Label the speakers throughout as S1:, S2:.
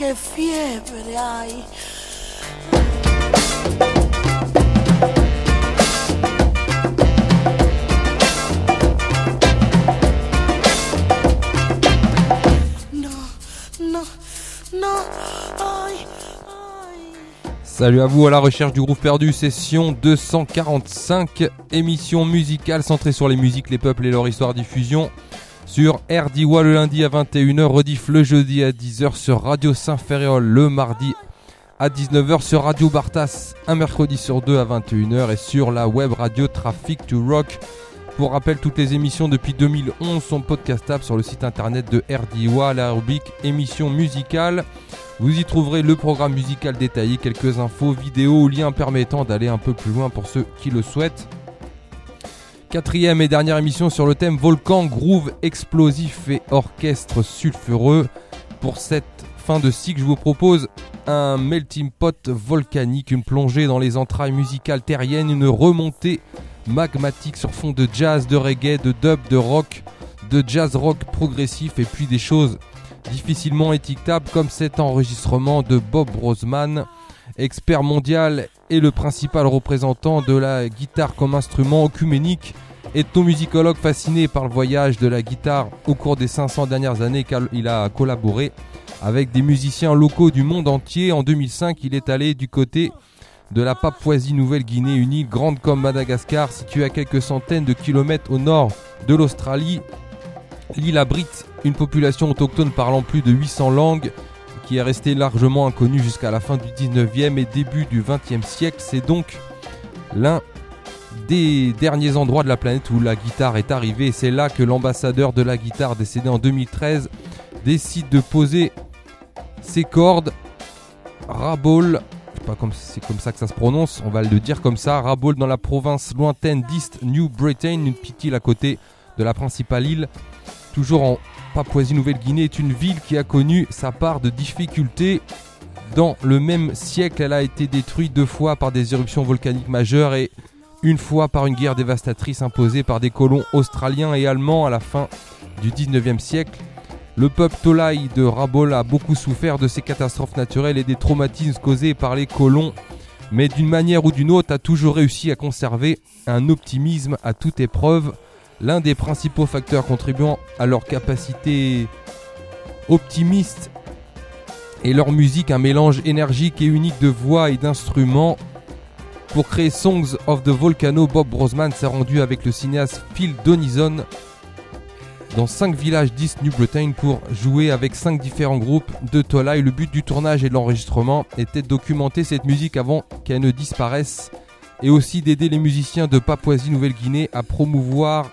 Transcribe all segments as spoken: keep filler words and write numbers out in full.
S1: che fiebre hai. No, no, no, ai, ai.
S2: Salut à vous à la recherche du groove perdu, session deux cent quarante-cinq, émission musicale centrée sur les musiques, les peuples et leur histoire, diffusion sur R D W A le lundi à vingt et une heures, rediff le jeudi à dix heures sur Radio Saint-Ferréol le mardi à dix-neuf heures, sur Radio Bartas un mercredi sur deux à vingt et une heures et sur la web radio Traffic to Rock. Pour rappel, toutes les émissions depuis deux mille onze sont podcastables sur le site internet de R D W A, la rubrique émissions musicales. Vous y trouverez le programme musical détaillé, quelques infos, vidéos ou liens permettant d'aller un peu plus loin pour ceux qui le souhaitent. Quatrième et dernière émission sur le thème volcan, groove explosif et orchestre sulfureux. Pour cette fin de cycle, je vous propose un melting pot volcanique, une plongée dans les entrailles musicales terriennes, une remontée magmatique sur fond de jazz, de reggae, de dub, de rock, de jazz rock progressif et puis des choses difficilement étiquetables comme cet enregistrement de Bob Brosman, expert mondial et le principal représentant de la guitare comme instrument œcuménique, ethnomusicologue fasciné par le voyage de la guitare au cours des cinq cents dernières années. Il a collaboré avec des musiciens locaux du monde entier. En deux mille cinq, il est allé du côté de la Papouasie-Nouvelle-Guinée, une île grande comme Madagascar, située à quelques centaines de kilomètres au nord de l'Australie. L'île abrite une population autochtone parlant plus de huit cents langues, qui est restée largement inconnue jusqu'à la fin du dix-neuvième et début du vingtième siècle. C'est donc l'un des derniers endroits de la planète où la guitare est arrivée. C'est là que l'ambassadeur de la guitare, décédé en deux mille treize, décide de poser ses cordes. Rabaul, c'est pas comme, c'est comme ça que ça se prononce, on va le dire comme ça. Rabaul, dans la province lointaine d'East New Britain, une petite île à côté de la principale île, toujours en Papouasie-Nouvelle-Guinée, est une ville qui a connu sa part de difficultés. Dans le même siècle, elle a été détruite deux fois par des éruptions volcaniques majeures et une fois par une guerre dévastatrice imposée par des colons australiens et allemands à la fin du dix-neuvième siècle. Le peuple Tolai de Rabaul a beaucoup souffert de ces catastrophes naturelles et des traumatismes causés par les colons, mais d'une manière ou d'une autre a toujours réussi à conserver un optimisme à toute épreuve. L'un des principaux facteurs contribuant à leur capacité optimiste est leur musique, un mélange énergique et unique de voix et d'instruments. Pour créer Songs of the Volcano, Bob Brosman s'est rendu avec le cinéaste Phil Donison dans cinq villages d'East New Britain pour jouer avec cinq différents groupes de Tolai. Le but du tournage et de l'enregistrement était de documenter cette musique avant qu'elle ne disparaisse et aussi d'aider les musiciens de Papouasie-Nouvelle-Guinée à promouvoir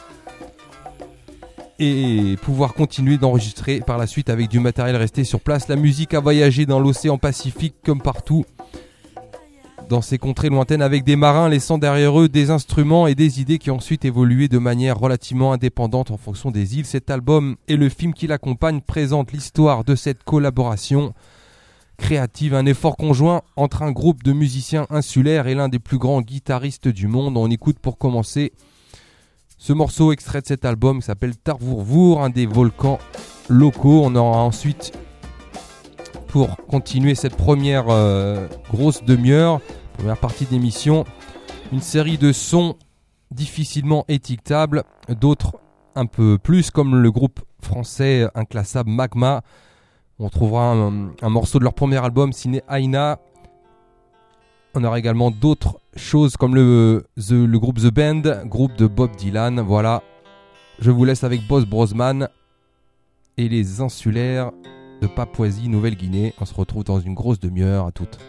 S2: et pouvoir continuer d'enregistrer par la suite avec du matériel resté sur place. La musique a voyagé dans l'océan Pacifique comme partout dans ces contrées lointaines, avec des marins laissant derrière eux des instruments et des idées qui ont ensuite évolué de manière relativement indépendante en fonction des îles. Cet album et le film qui l'accompagne présentent l'histoire de cette collaboration créative, un effort conjoint entre un groupe de musiciens insulaires et l'un des plus grands guitaristes du monde. On écoute pour commencer ce morceau extrait de cet album qui s'appelle Tarvourvour, un des volcans locaux. On aura ensuite, pour continuer cette première euh, grosse demi-heure, première partie d'émission, une série de sons difficilement étiquetables, d'autres un peu plus, comme le groupe français inclassable Magma. On trouvera un, un morceau de leur premier album signé Aina. On aura également d'autres choses comme le, the, le groupe The Band, groupe de Bob Dylan. Voilà, je vous laisse avec Bob Brosman et les insulaires de Papouasie-Nouvelle-Guinée. On se retrouve dans une grosse demi-heure, à toutes.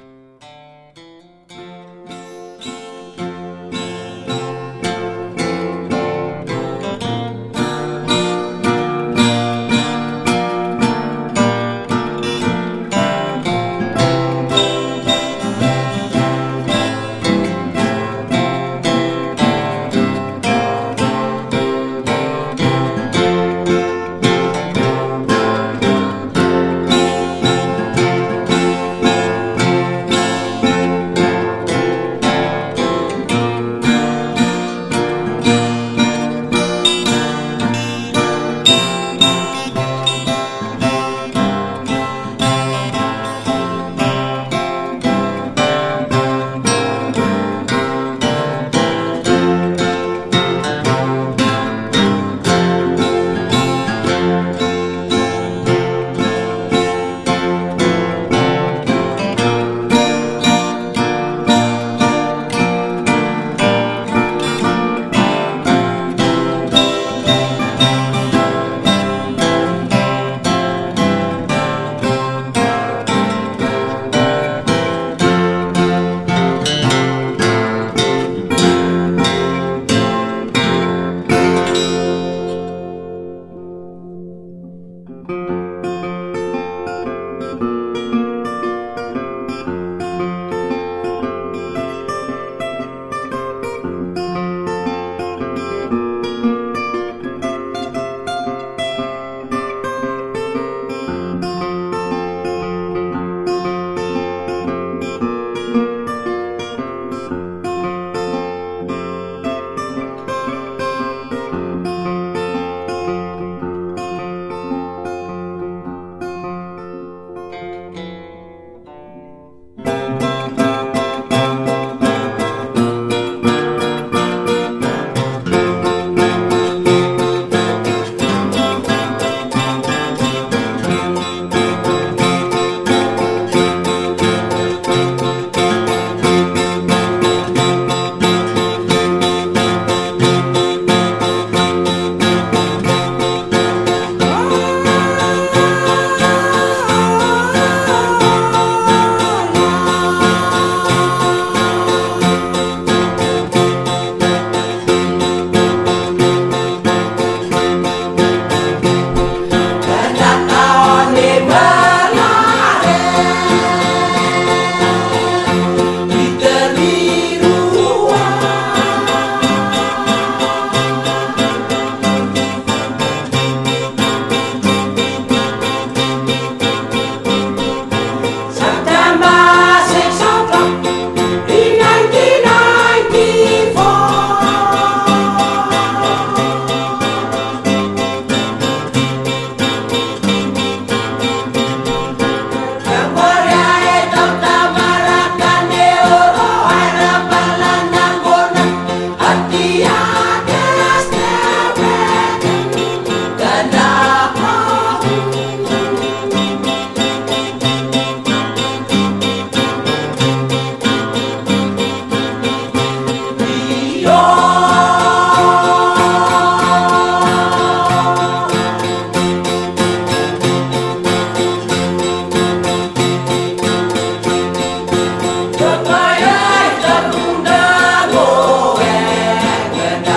S1: Good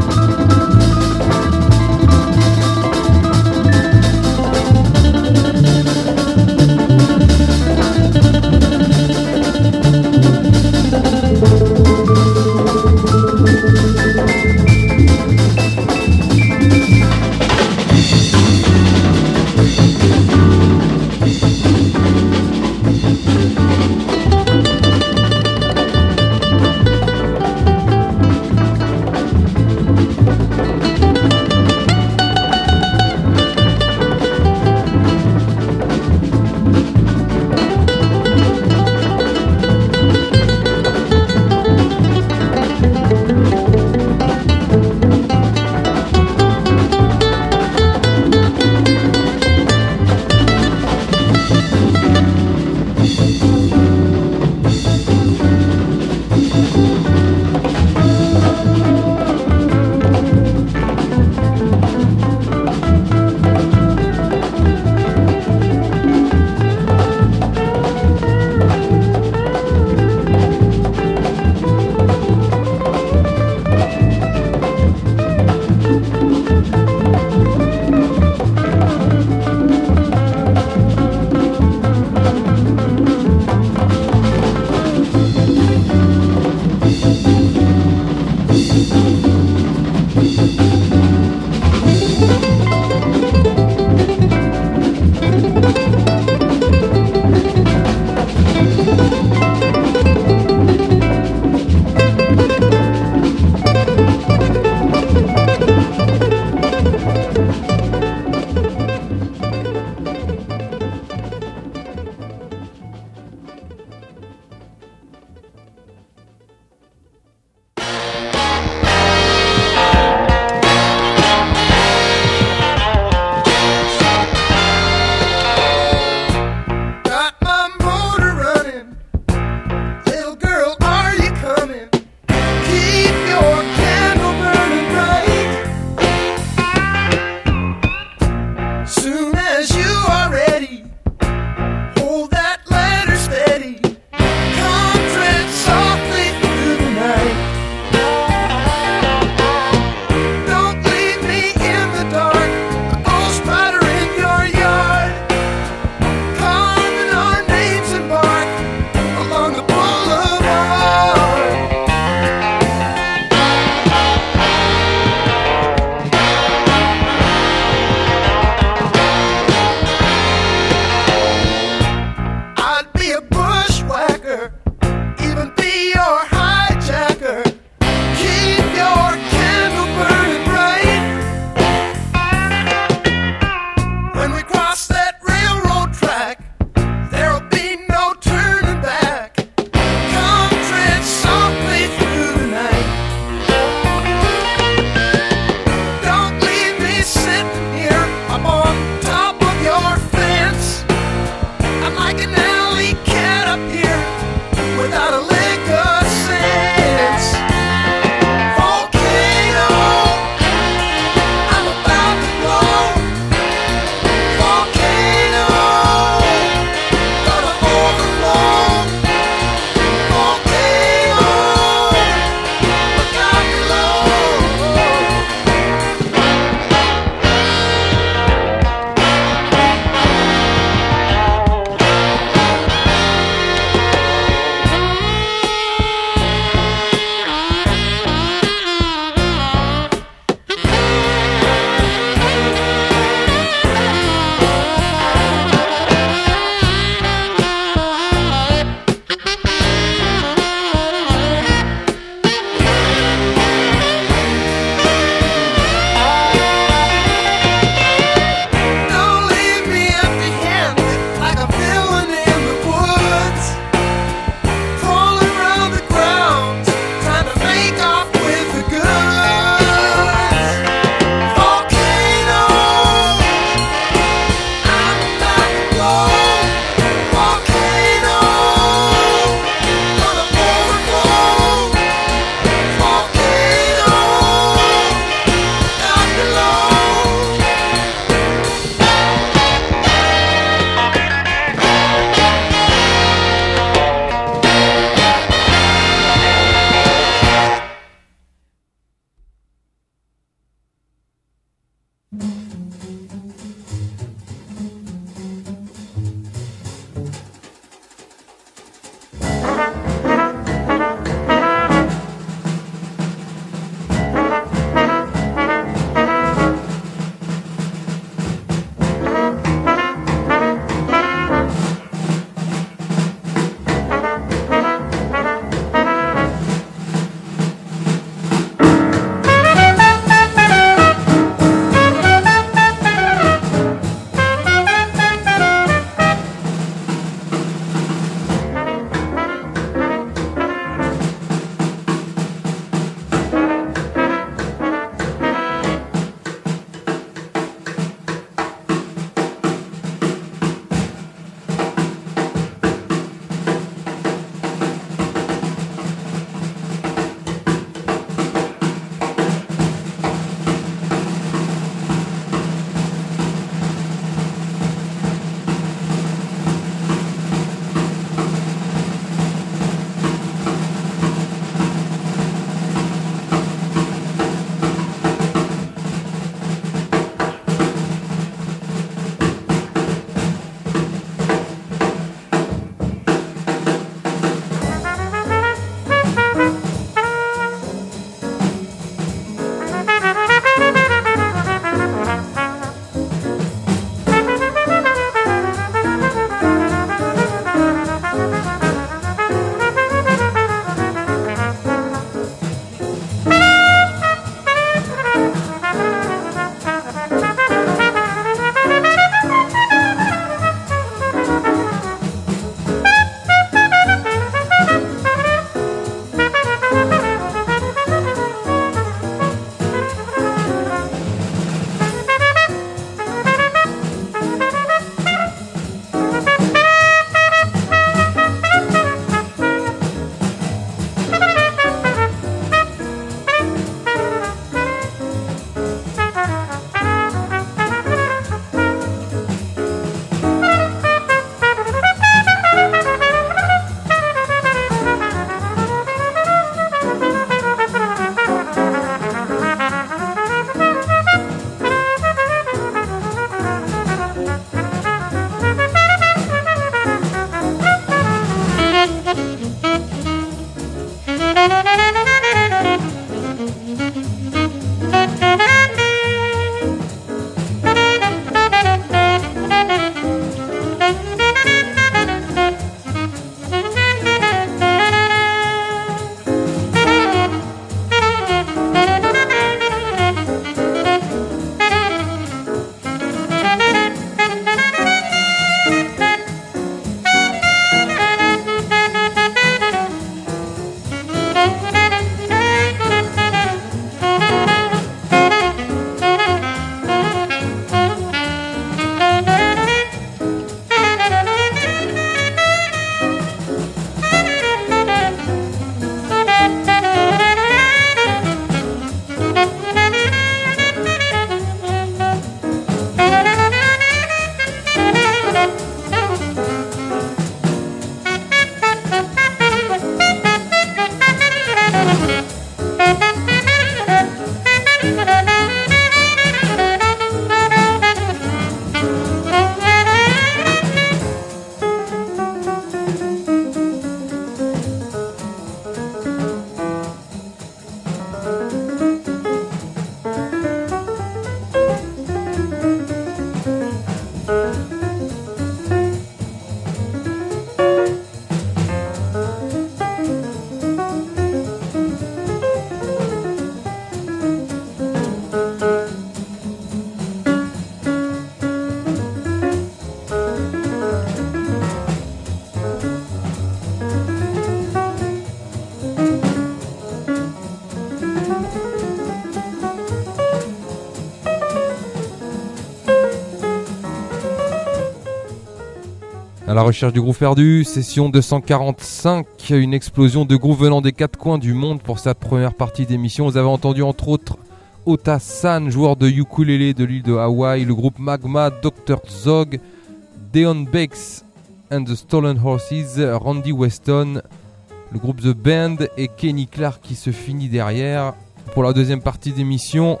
S2: À la recherche du groove perdu, session deux cent quarante-cinq, une explosion de groove venant des quatre coins du monde pour cette première partie d'émission. Vous avez entendu entre autres Ota San, joueur de ukulélé de l'île de Hawaï, le groupe Magma, docteur Zog, Deon Bakes and the Stolen Horses, Randy Weston, le groupe The Band et Kenny Clark qui se finit derrière. Pour la deuxième partie d'émission,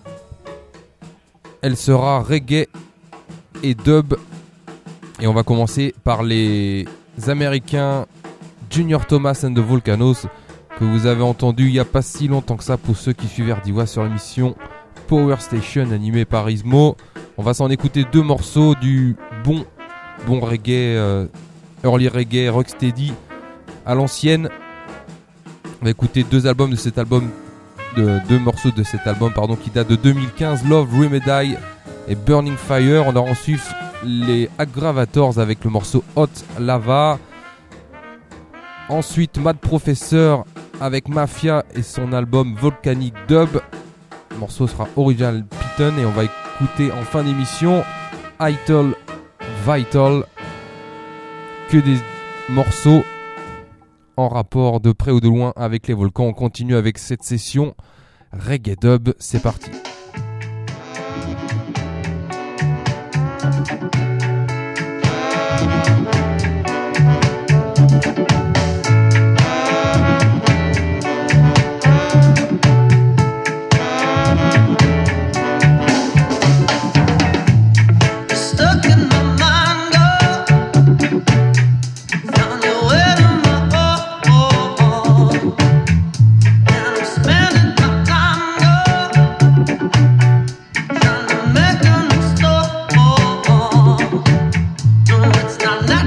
S2: elle sera reggae et dub. Et on va commencer par les Américains Junior Thomas and the Volcanoes que vous avez entendu il n'y a pas si longtemps que ça pour ceux qui suivent Erdiwa sur l'émission Power Station animée par Ismo. On va s'en écouter deux morceaux du bon, bon reggae, euh, early reggae, rocksteady à l'ancienne. On va écouter deux albums de cet album, de, deux morceaux de cet album pardon, qui date de deux mille quinze, Love Remedy et Burning Fire. On aura ensuite les Aggravators avec le morceau Hot Lava. Ensuite Mad Professor avec Mafia et son album Volcanic Dub. Le morceau sera Original Python. Et on va écouter en fin d'émission Ital Vital. Que des morceaux en rapport de près ou de loin avec les volcans. On continue avec cette session Reggae Dub. C'est parti.
S3: Not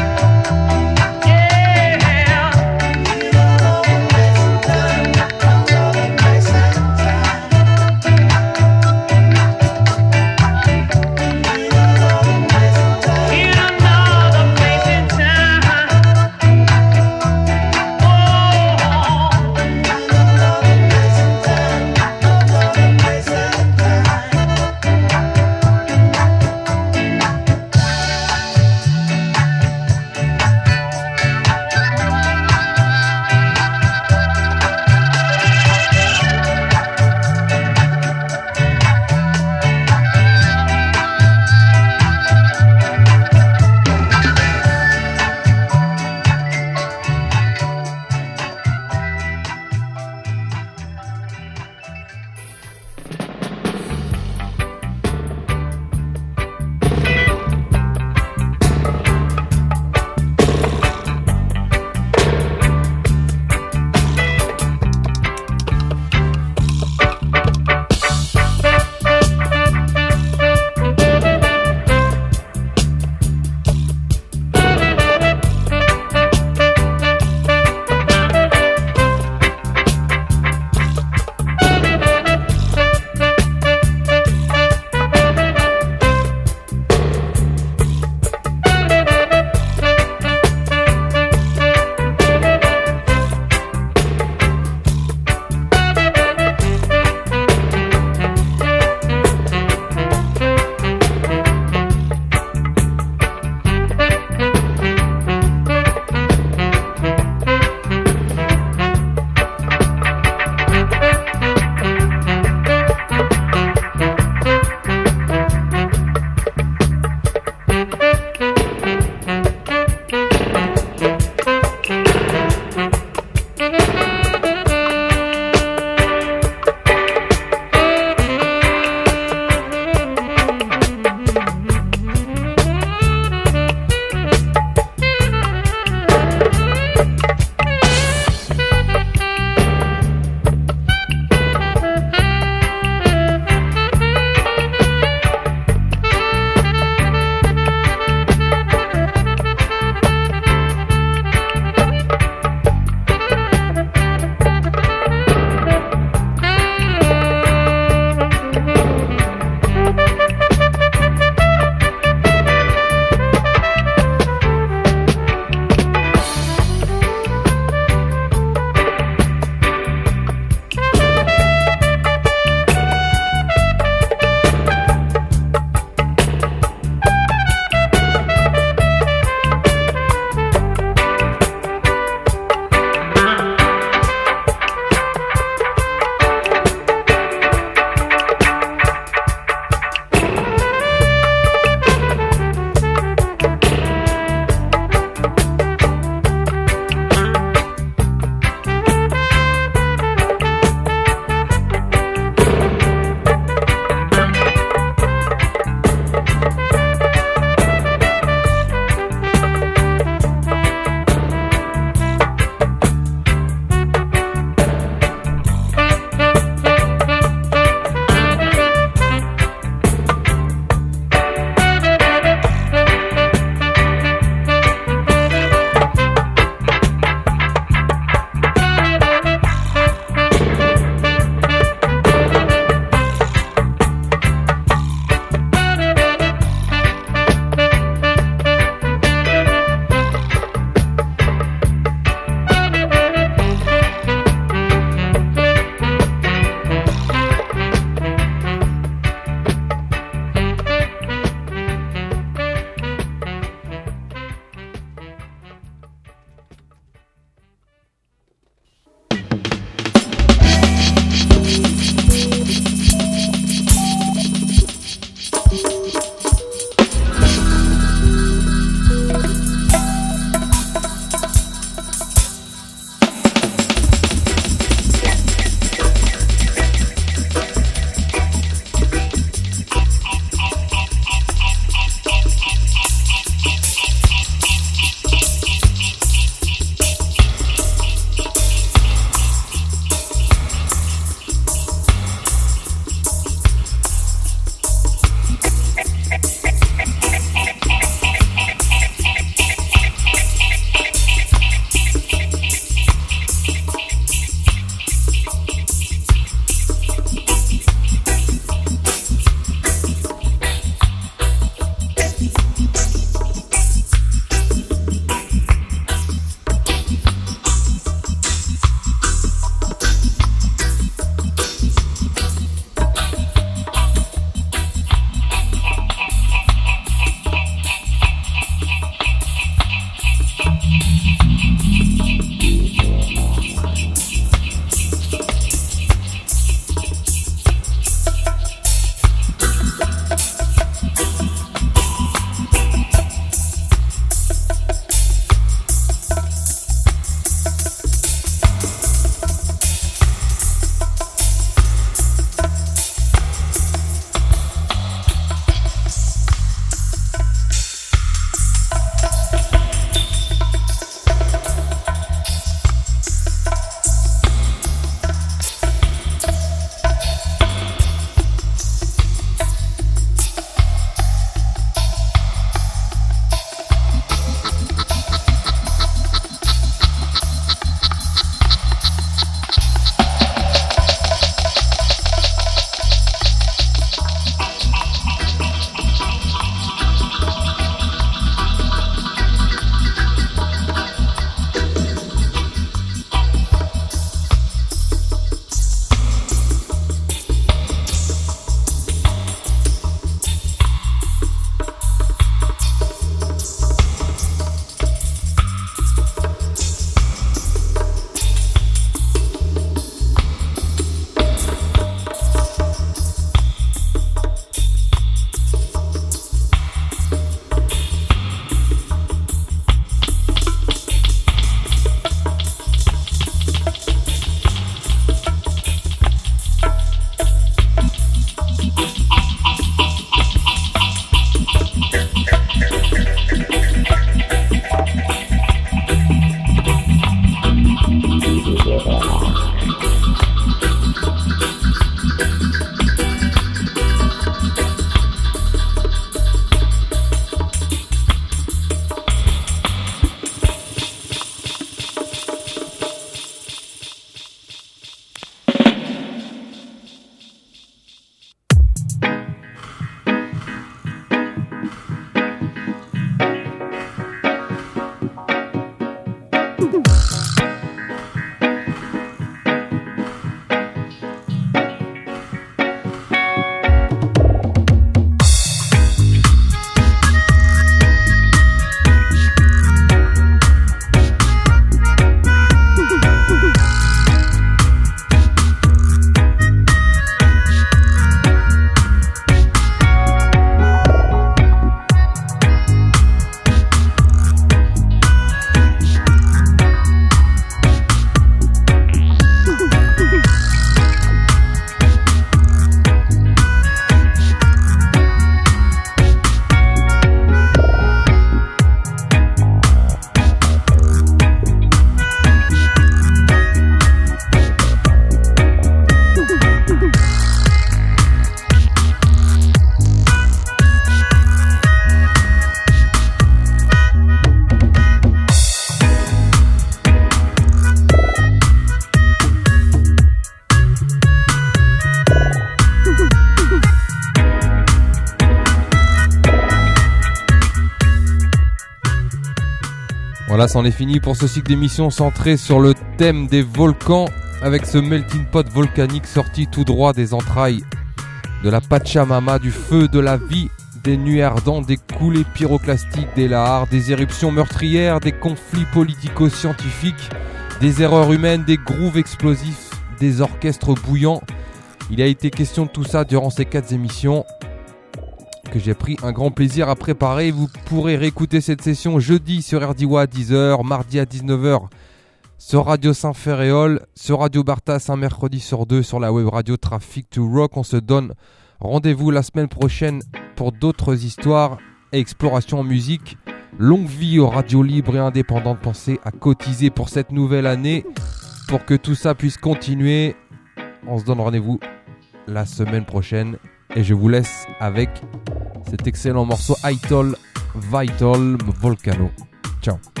S2: Voilà, c'en est fini pour ce cycle d'émissions centré sur le thème des volcans, avec ce melting pot volcanique sorti tout droit des entrailles de la Pachamama, du feu de la vie, des nuées ardentes, des coulées pyroclastiques, des lahares, des éruptions meurtrières, des conflits politico-scientifiques, des erreurs humaines, des grooves explosifs, des orchestres bouillants. Il a été question de tout ça durant ces quatre émissions que j'ai pris un grand plaisir à préparer. Vous pourrez réécouter cette session jeudi sur R D W A à dix heures, mardi à dix-neuf heures sur Radio Saint-Ferréol, sur Radio Bartas un mercredi sur deux sur la web radio Traffic to Rock. On se donne rendez-vous la semaine prochaine pour d'autres histoires et explorations en musique. Longue vie aux radios libres et indépendantes. Pensez à cotiser pour cette nouvelle année pour que tout ça puisse continuer. On se donne rendez-vous la semaine prochaine et je vous laisse avec cet excellent morceau Idol Vital Volcano. Ciao.